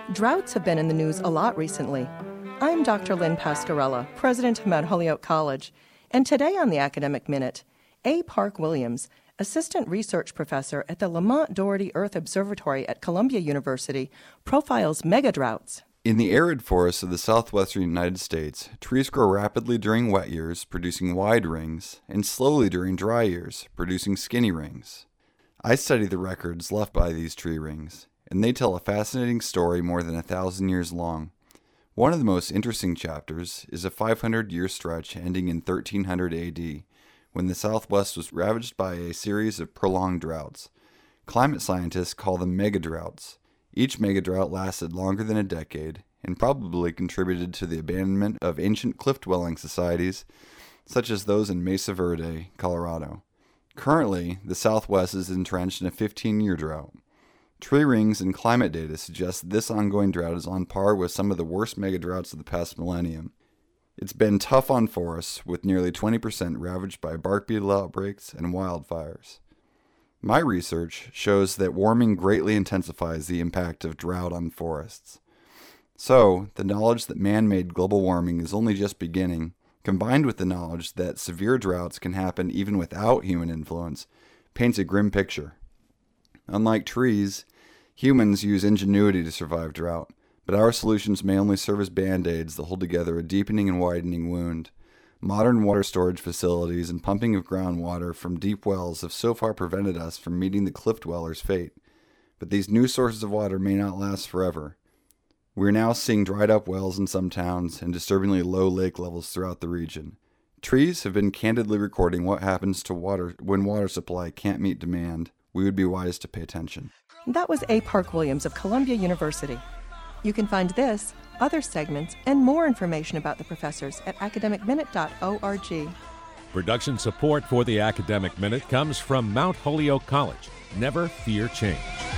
Droughts have been in the news a lot recently. I'm Dr. Lynn Pascarella, president of Mount Holyoke College, and today on the Academic Minute, A. Park Williams, assistant research professor at the Lamont Doherty Earth Observatory at Columbia University, profiles megadroughts. In the arid forests of the southwestern United States, trees grow rapidly during wet years, producing wide rings, and slowly during dry years, producing skinny rings. I study the records left by these tree rings, and they tell a fascinating story more than 1,000 years long. One of the most interesting chapters is a 500-year stretch ending in 1300 AD, when the Southwest was ravaged by a series of prolonged droughts. Climate scientists call them megadroughts. Each megadrought lasted longer than a decade and probably contributed to the abandonment of ancient cliff-dwelling societies, such as those in Mesa Verde, Colorado. Currently, the Southwest is entrenched in a 15-year drought. Tree rings and climate data suggest this ongoing drought is on par with some of the worst megadroughts of the past millennium. It's been tough on forests, with nearly 20% ravaged by bark beetle outbreaks and wildfires. My research shows that warming greatly intensifies the impact of drought on forests. So, the knowledge that man-made global warming is only just beginning, combined with the knowledge that severe droughts can happen even without human influence, paints a grim picture. Unlike trees, humans use ingenuity to survive drought, but our solutions may only serve as band-aids that hold together a deepening and widening wound. Modern water storage facilities and pumping of groundwater from deep wells have so far prevented us from meeting the cliff dwellers' fate. But these new sources of water may not last forever. We are now seeing dried up wells in some towns and disturbingly low lake levels throughout the region. Trees have been candidly recording what happens to water when water supply can't meet demand. We would be wise to pay attention. That was A. Park Williams of Columbia University. You can find this, other segments, and more information about the professors at academicminute.org. Production support for the Academic Minute comes from Mount Holyoke College. Never fear change.